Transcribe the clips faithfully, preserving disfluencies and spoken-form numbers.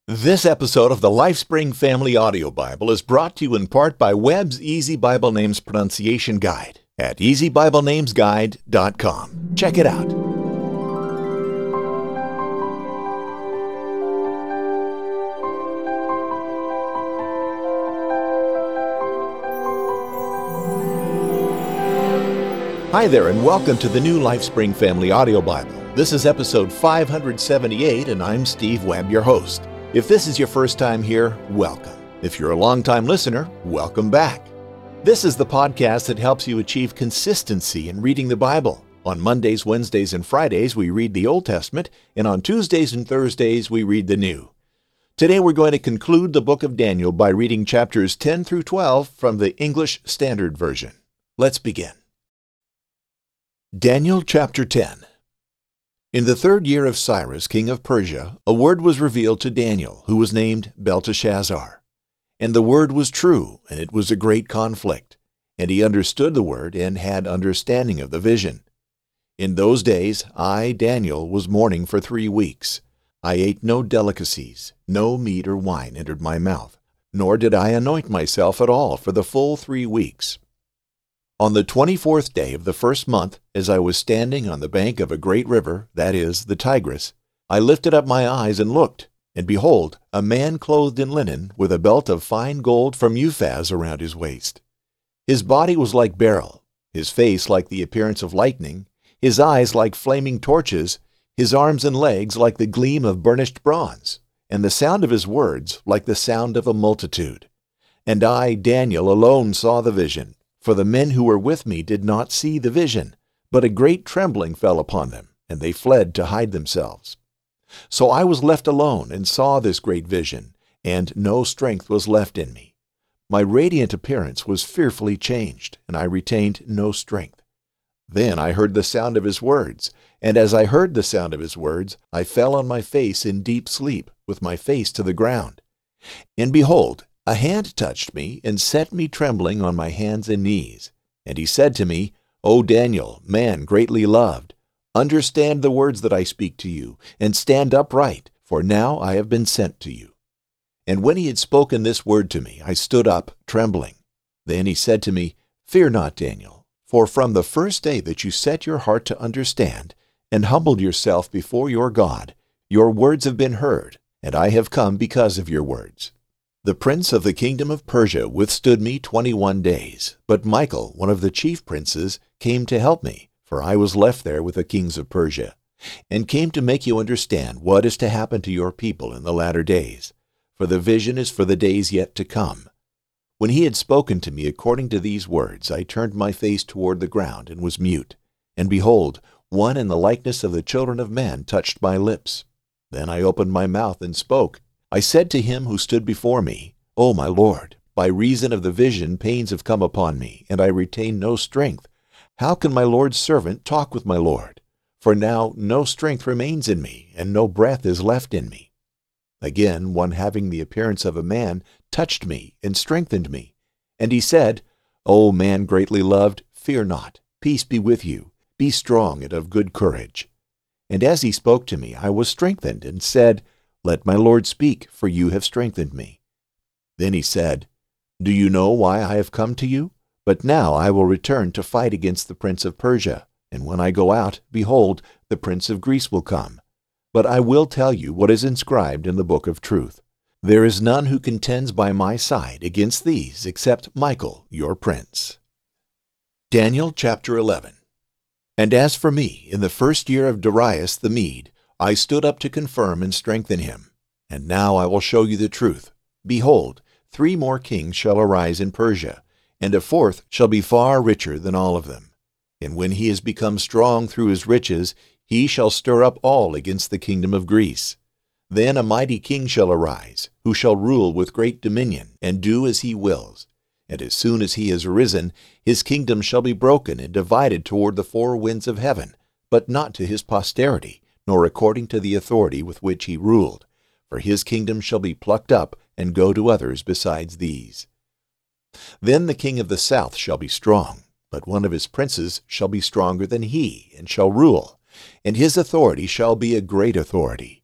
This episode of the LifeSpring Family Audio Bible is brought to you in part by Webb's Easy Bible Names Pronunciation Guide at easy bible names guide dot com. Check it out. Hi there, and welcome to the new LifeSpring Family Audio Bible. This is episode five hundred seventy-eight, and I'm Steve Webb, your host. If this is your first time here, welcome. If you're a longtime listener, welcome back. This is the podcast that helps you achieve consistency in reading the Bible. On Mondays, Wednesdays, and Fridays, we read the Old Testament, and on Tuesdays and Thursdays, we read the New. Today, we're going to conclude the book of Daniel by reading chapters ten through twelve from the English Standard Version. Let's begin. Daniel chapter ten. In the third year of Cyrus, king of Persia, a word was revealed to Daniel, who was named Belteshazzar. And the word was true, and it was a great conflict. And he understood the word, and had understanding of the vision. In those days I, Daniel, was mourning for three weeks. I ate no delicacies, no meat or wine entered my mouth, nor did I anoint myself at all for the full three weeks. On the twenty-fourth day of the first month, as I was standing on the bank of a great river, that is, the Tigris, I lifted up my eyes and looked, and behold, a man clothed in linen, with a belt of fine gold from Uphaz around his waist. His body was like beryl, his face like the appearance of lightning, his eyes like flaming torches, his arms and legs like the gleam of burnished bronze, and the sound of his words like the sound of a multitude. And I, Daniel, alone saw the vision. For the men who were with me did not see the vision, but a great trembling fell upon them, and they fled to hide themselves. So I was left alone and saw this great vision, and no strength was left in me. My radiant appearance was fearfully changed, and I retained no strength. Then I heard the sound of his words, and as I heard the sound of his words, I fell on my face in deep sleep, with my face to the ground. And behold, a hand touched me and set me trembling on my hands and knees. And he said to me, O Daniel, man greatly loved, understand the words that I speak to you, and stand upright, for now I have been sent to you. And when he had spoken this word to me, I stood up, trembling. Then he said to me, Fear not, Daniel, for from the first day that you set your heart to understand, and humbled yourself before your God, your words have been heard, and I have come because of your words. The prince of the kingdom of Persia withstood me twenty-one days, but Michael, one of the chief princes, came to help me, for I was left there with the kings of Persia, and came to make you understand what is to happen to your people in the latter days, for the vision is for the days yet to come. When he had spoken to me according to these words, I turned my face toward the ground and was mute, and behold, one in the likeness of the children of men touched my lips. Then I opened my mouth and spoke. I said to him who stood before me, O my Lord, by reason of the vision pains have come upon me, and I retain no strength. How can my Lord's servant talk with my Lord? For now no strength remains in me, and no breath is left in me. Again, one having the appearance of a man touched me and strengthened me. And he said, O man greatly loved, fear not, peace be with you, be strong and of good courage. And as he spoke to me, I was strengthened, and said, Let my Lord speak, for you have strengthened me. Then he said, Do you know why I have come to you? But now I will return to fight against the prince of Persia, and when I go out, behold, the prince of Greece will come. But I will tell you what is inscribed in the book of truth. There is none who contends by my side against these, except Michael, your prince. Daniel chapter eleven. And as for me, in the first year of Darius the Mede, I stood up to confirm and strengthen him. And now I will show you the truth. Behold, three more kings shall arise in Persia, and a fourth shall be far richer than all of them. And when he has become strong through his riches, he shall stir up all against the kingdom of Greece. Then a mighty king shall arise, who shall rule with great dominion, and do as he wills. And as soon as he has arisen, his kingdom shall be broken and divided toward the four winds of heaven, but not to his posterity, nor according to the authority with which he ruled. For his kingdom shall be plucked up, and go to others besides these. Then the king of the south shall be strong, but one of his princes shall be stronger than he, and shall rule, and his authority shall be a great authority.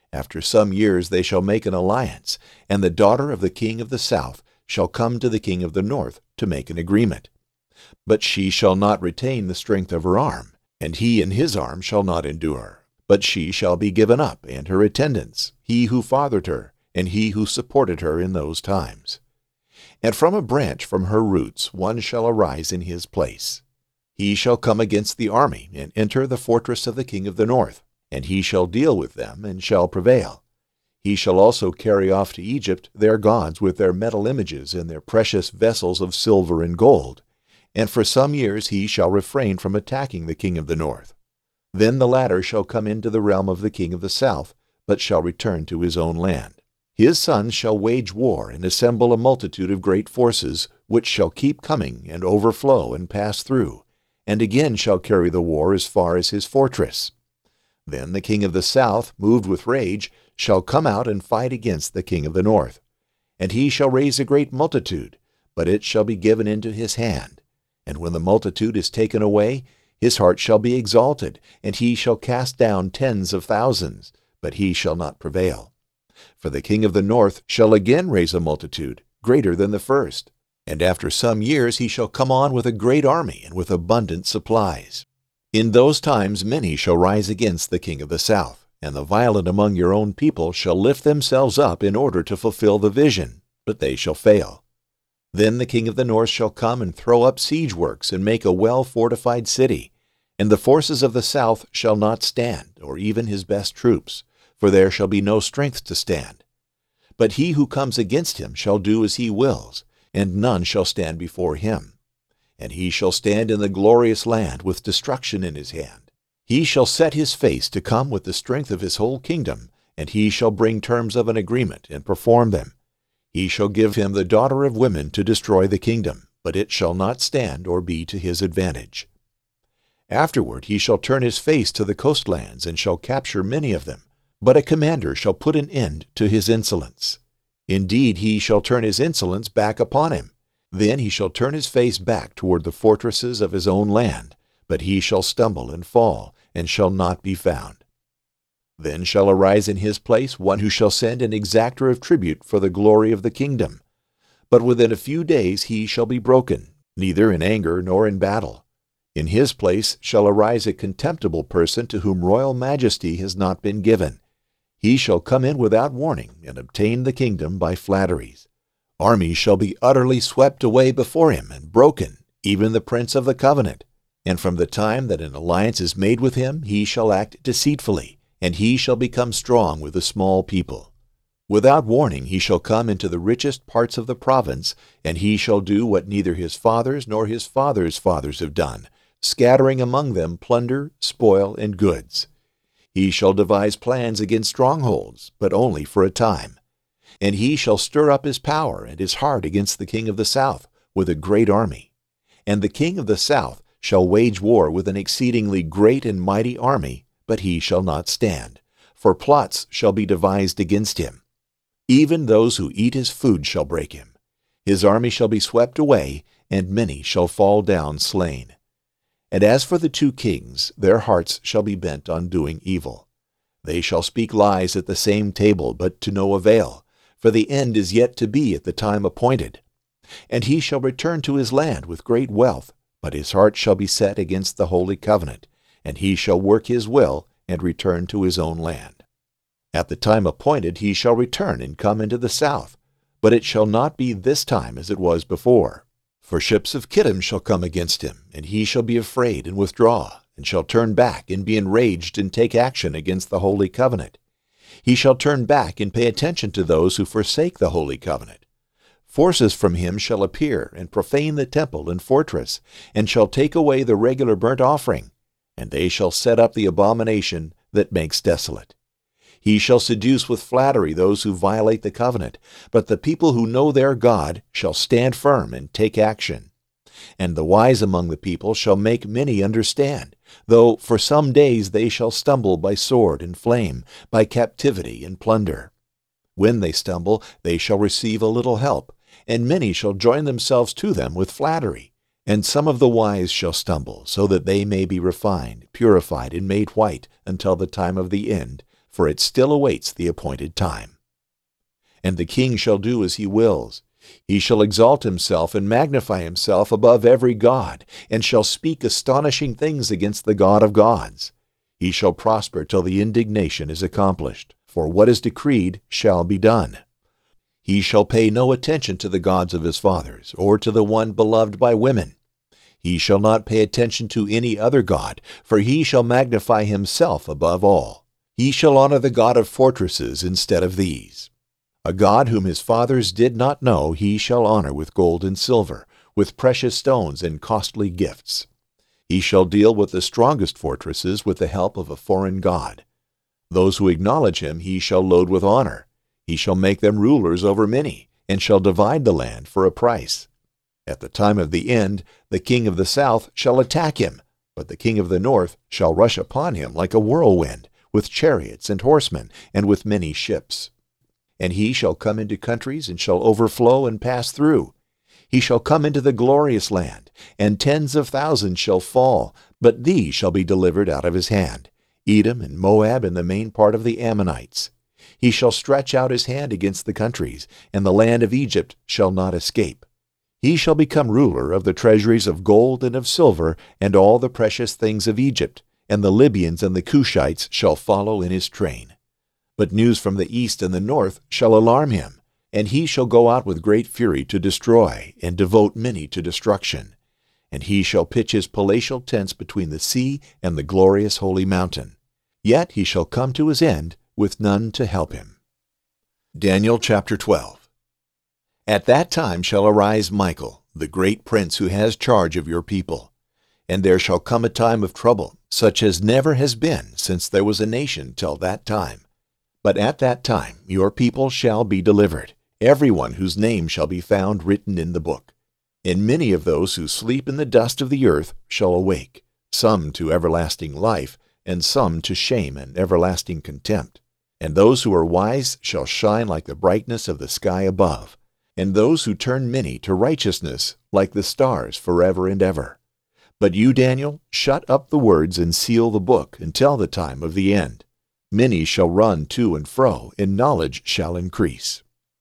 After some years they shall make an alliance, and the daughter of the king of the south shall come to the king of the north to make an agreement. But she shall not retain the strength of her arm, and he in his arm shall not endure. But she shall be given up, and her attendants, he who fathered her, and he who supported her in those times. And from a branch from her roots one shall arise in his place. He shall come against the army, and enter the fortress of the king of the north, and he shall deal with them, and shall prevail. He shall also carry off to Egypt their gods with their metal images and their precious vessels of silver and gold. And for some years he shall refrain from attacking the king of the north. Then the latter shall come into the realm of the king of the south, but shall return to his own land. His sons shall wage war and assemble a multitude of great forces, which shall keep coming and overflow and pass through, and again shall carry the war as far as his fortress. Then the king of the south, moved with rage, shall come out and fight against the king of the north. And he shall raise a great multitude, but it shall be given into his hand. And when the multitude is taken away, his heart shall be exalted, and he shall cast down tens of thousands, but he shall not prevail. For the king of the north shall again raise a multitude, greater than the first. And after some years he shall come on with a great army and with abundant supplies. In those times many shall rise against the king of the south, and the violent among your own people shall lift themselves up in order to fulfill the vision, but they shall fail. Then the king of the north shall come and throw up siege works and make a well-fortified city, and the forces of the south shall not stand, or even his best troops, for there shall be no strength to stand. But he who comes against him shall do as he wills, and none shall stand before him. And he shall stand in the glorious land with destruction in his hand. He shall set his face to come with the strength of his whole kingdom, and he shall bring terms of an agreement and perform them. He shall give him the daughter of women to destroy the kingdom, but it shall not stand or be to his advantage. Afterward he shall turn his face to the coastlands, and shall capture many of them. But a commander shall put an end to his insolence. Indeed, he shall turn his insolence back upon him. Then he shall turn his face back toward the fortresses of his own land, but he shall stumble and fall, and shall not be found. Then shall arise in his place one who shall send an exactor of tribute for the glory of the kingdom. But within a few days he shall be broken, neither in anger nor in battle. In his place shall arise a contemptible person to whom royal majesty has not been given. He shall come in without warning and obtain the kingdom by flatteries. Armies shall be utterly swept away before him and broken, even the prince of the covenant. And from the time that an alliance is made with him, he shall act deceitfully, and he shall become strong with a small people. Without warning he shall come into the richest parts of the province, and he shall do what neither his fathers nor his fathers' fathers have done, scattering among them plunder, spoil, and goods. He shall devise plans against strongholds, but only for a time. And he shall stir up his power and his heart against the king of the south with a great army. And the king of the south shall wage war with an exceedingly great and mighty army, but he shall not stand, for plots shall be devised against him. Even those who eat his food shall break him. His army shall be swept away, and many shall fall down slain. And as for the two kings, their hearts shall be bent on doing evil. They shall speak lies at the same table, but to no avail, for the end is yet to be at the time appointed. And he shall return to his land with great wealth, but his heart shall be set against the holy covenant, and he shall work his will and return to his own land. At the time appointed he shall return and come into the south, but it shall not be this time as it was before. For ships of Kittim shall come against him, and he shall be afraid and withdraw, and shall turn back and be enraged and take action against the holy covenant. He shall turn back and pay attention to those who forsake the holy covenant. Forces from him shall appear and profane the temple and fortress, and shall take away the regular burnt offering, and they shall set up the abomination that makes desolate. He shall seduce with flattery those who violate the covenant, but the people who know their God shall stand firm and take action. And the wise among the people shall make many understand, though for some days they shall stumble by sword and flame, by captivity and plunder. When they stumble, they shall receive a little help, and many shall join themselves to them with flattery. And some of the wise shall stumble, so that they may be refined, purified, and made white until the time of the end, for it still awaits the appointed time. And the king shall do as he wills. He shall exalt himself and magnify himself above every god, and shall speak astonishing things against the God of gods. He shall prosper till the indignation is accomplished, for what is decreed shall be done. He shall pay no attention to the gods of his fathers, or to the one beloved by women. He shall not pay attention to any other god, for he shall magnify himself above all. He shall honor the God of fortresses instead of these. A God whom his fathers did not know he shall honor with gold and silver, with precious stones and costly gifts. He shall deal with the strongest fortresses with the help of a foreign god. Those who acknowledge him he shall load with honor. He shall make them rulers over many, and shall divide the land for a price. At the time of the end, the king of the south shall attack him, but the king of the north shall rush upon him like a whirlwind, with chariots and horsemen, and with many ships. And he shall come into countries, and shall overflow and pass through. He shall come into the glorious land, and tens of thousands shall fall, but these shall be delivered out of his hand, Edom and Moab and the main part of the Ammonites. He shall stretch out his hand against the countries, and the land of Egypt shall not escape. He shall become ruler of the treasuries of gold and of silver, and all the precious things of Egypt, and the Libyans and the Cushites shall follow in his train. But news from the east and the north shall alarm him, and he shall go out with great fury to destroy, and devote many to destruction. And he shall pitch his palatial tents between the sea and the glorious holy mountain. Yet he shall come to his end with none to help him. Daniel chapter twelve. At that time shall arise Michael, the great prince who has charge of your people. And there shall come a time of trouble, such as never has been since there was a nation till that time. But at that time your people shall be delivered, every one whose name shall be found written in the book. And many of those who sleep in the dust of the earth shall awake, some to everlasting life, and some to shame and everlasting contempt. And those who are wise shall shine like the brightness of the sky above, and those who turn many to righteousness like the stars forever and ever. But you, Daniel, shut up the words and seal the book until the time of the end. Many shall run to and fro, and knowledge shall increase.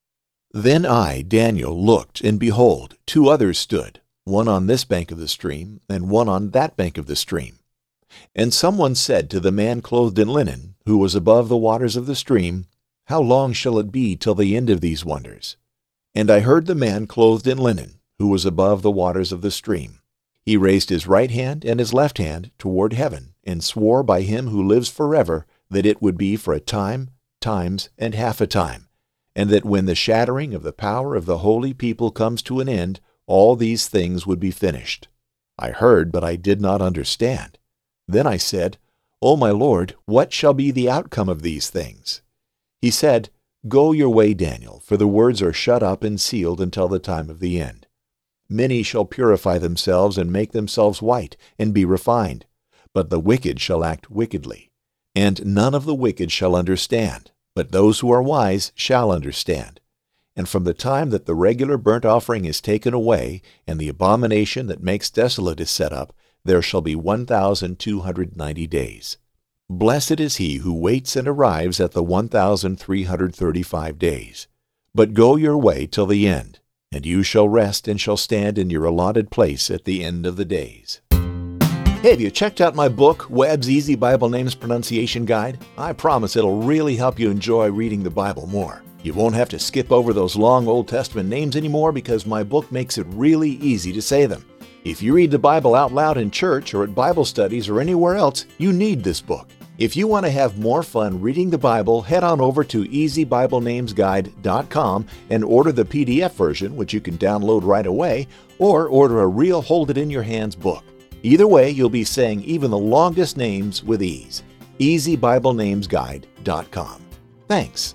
Then I, Daniel, looked, and behold, two others stood, one on this bank of the stream, and one on that bank of the stream. And someone said to the man clothed in linen, who was above the waters of the stream, How long shall it be till the end of these wonders? And I heard the man clothed in linen, who was above the waters of the stream. He raised his right hand and his left hand toward heaven, and swore by him who lives forever that it would be for a time, times, and half a time, and that when the shattering of the power of the holy people comes to an end, all these things would be finished. I heard, but I did not understand. Then I said, O my Lord, what shall be the outcome of these things? He said, Go your way, Daniel, for the words are shut up and sealed until the time of the end. Many shall purify themselves and make themselves white and be refined, but the wicked shall act wickedly. And none of the wicked shall understand, but those who are wise shall understand. And from the time that the regular burnt offering is taken away, and the abomination that makes desolate is set up, there shall be one thousand two hundred ninety days. Blessed is he who waits and arrives at the one thousand three hundred thirty-five days. But go your way till the end, and you shall rest and shall stand in your allotted place at the end of the days. Hey, have you checked out my book, Webb's Easy Bible Names Pronunciation Guide? I promise it'll really help you enjoy reading the Bible more. You won't have to skip over those long Old Testament names anymore because my book makes it really easy to say them. If you read the Bible out loud in church or at Bible studies or anywhere else, you need this book. If you want to have more fun reading the Bible, head on over to easy bible names guide dot com and order the P D F version, which you can download right away, or order a real hold-it-in-your-hands book. Either way, you'll be saying even the longest names with ease. easy bible names guide dot com. Thanks.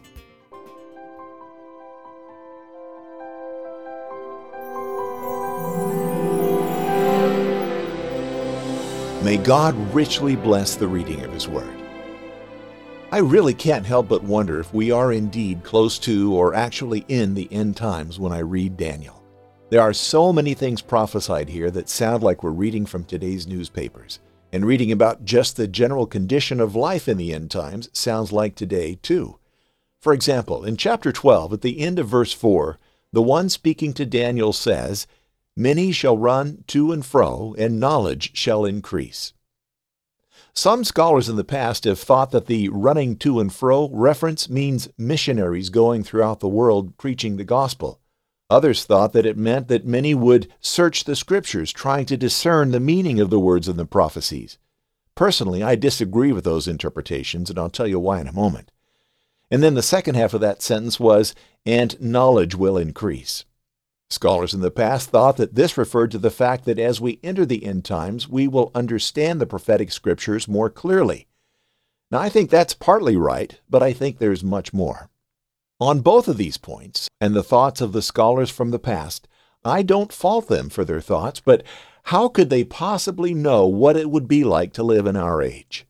May God richly bless the reading of His Word. I really can't help but wonder if we are indeed close to or actually in the end times when I read Daniel. There are so many things prophesied here that sound like we're reading from today's newspapers. And reading about just the general condition of life in the end times sounds like today, too. For example, in chapter twelve, at the end of verse four, the one speaking to Daniel says, "Many shall run to and fro, and knowledge shall increase." Some scholars in the past have thought that the running to and fro reference means missionaries going throughout the world preaching the gospel. Others thought that it meant that many would search the scriptures, trying to discern the meaning of the words in the prophecies. Personally, I disagree with those interpretations, and I'll tell you why in a moment. And then the second half of that sentence was, "and knowledge will increase." Scholars in the past thought that this referred to the fact that as we enter the end times, we will understand the prophetic scriptures more clearly. Now, I think that's partly right, but I think there's much more. On both of these points, and the thoughts of the scholars from the past, I don't fault them for their thoughts, but how could they possibly know what it would be like to live in our age?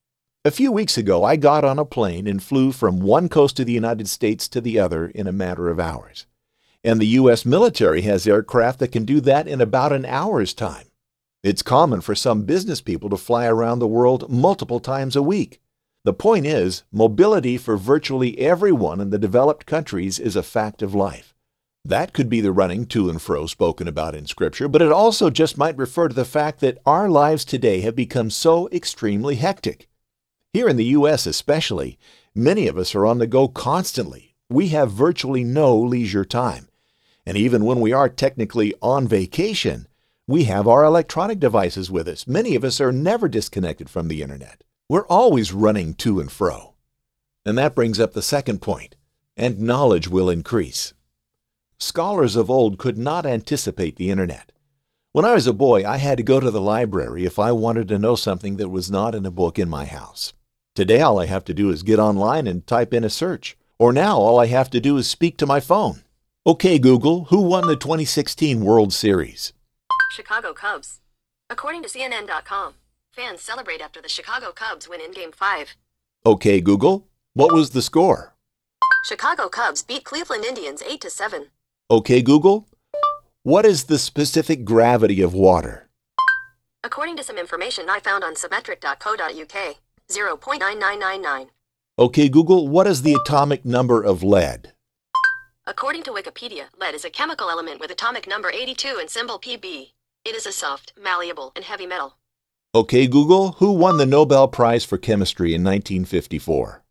A few weeks ago, I got on a plane and flew from one coast of the United States to the other in a matter of hours. And the U S military has aircraft that can do that in about an hour's time. It's common for some business people to fly around the world multiple times a week. The point is, mobility for virtually everyone in the developed countries is a fact of life. That could be the running to and fro spoken about in Scripture, but it also just might refer to the fact that our lives today have become so extremely hectic. Here in the U S especially, many of us are on the go constantly. We have virtually no leisure time. And even when we are technically on vacation, we have our electronic devices with us. Many of us are never disconnected from the internet. We're always running to and fro. And that brings up the second point, and knowledge will increase. Scholars of old could not anticipate the internet. When I was a boy, I had to go to the library if I wanted to know something that was not in a book in my house. Today, all I have to do is get online and type in a search. Or now, all I have to do is speak to my phone. Okay, Google, who won the twenty sixteen World Series? Chicago Cubs. According to C N N dot com, fans celebrate after the Chicago Cubs win in Game five. Okay, Google, what was the score? Chicago Cubs beat Cleveland Indians eight to seven. Okay, Google, what is the specific gravity of water? According to some information I found on submetric dot co dot U K, zero point nine nine nine nine. Okay, Google, what is the atomic number of lead? According to Wikipedia, lead is a chemical element with atomic number eighty-two and symbol P B. It is a soft, malleable, and heavy metal. Okay, Google, who won the Nobel Prize for Chemistry in nineteen fifty-four?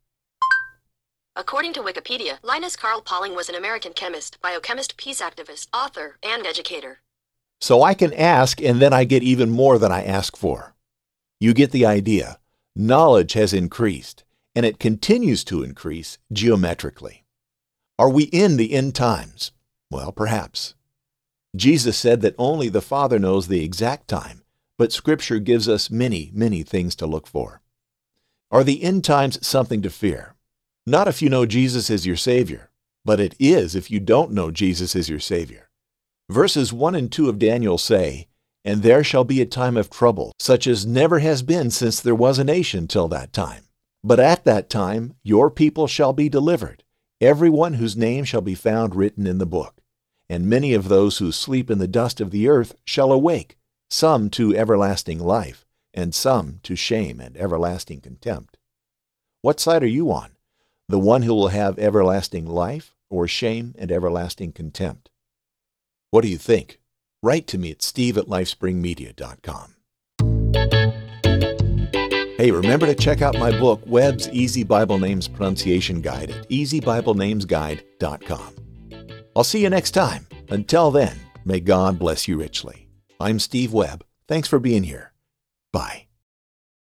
According to Wikipedia, Linus Carl Pauling was an American chemist, biochemist, peace activist, author, and educator. So I can ask, and then I get even more than I ask for. You get the idea. Knowledge has increased, and it continues to increase geometrically. Are we in the end times? Well, perhaps. Jesus said that only the Father knows the exact time, but Scripture gives us many, many things to look for. Are the end times something to fear? Not if you know Jesus is your Savior, but it is if you don't know Jesus is your Savior. Verses one and two of Daniel say, "And there shall be a time of trouble, such as never has been since there was a nation till that time. But at that time your people shall be delivered, everyone whose name shall be found written in the book. And many of those who sleep in the dust of the earth shall awake, some to everlasting life, and some to shame and everlasting contempt." What side are you on? The one who will have everlasting life, or shame and everlasting contempt? What do you think? Write to me at steve at lifespringmedia dot com. Hey, remember to check out my book, Webb's Easy Bible Names Pronunciation Guide at easy bible names guide dot com. I'll see you next time. Until then, may God bless you richly. I'm Steve Webb. Thanks for being here. Bye.